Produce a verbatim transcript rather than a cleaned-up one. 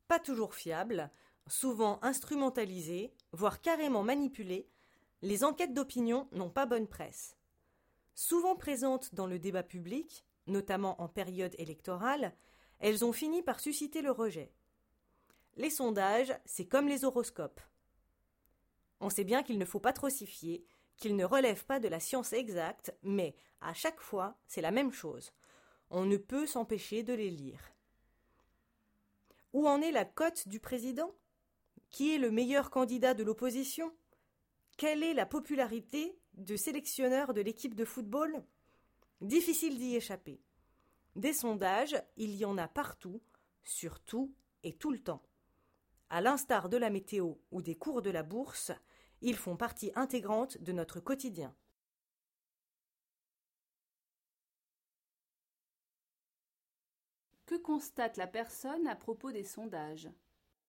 pas toujours fiables, souvent instrumentalisées, voire carrément manipulées, les enquêtes d'opinion n'ont pas bonne presse. Souvent présentes dans le débat public, notamment en période électorale, elles ont fini par susciter le rejet. Les sondages, c'est comme les horoscopes. On sait bien qu'il ne faut pas trop s'y fier, qu'ils ne relèvent pas de la science exacte, mais à chaque fois, c'est la même chose. On ne peut s'empêcher de les lire. Où en est la cote du président? Qui est le meilleur candidat de l'opposition? Quelle est la popularité de sélectionneur de l'équipe de football? Difficile d'y échapper. Des sondages, il y en a partout, sur tout et tout le temps. À l'instar de la météo ou des cours de la bourse, ils font partie intégrante de notre quotidien. Que constate la personne à propos des sondages?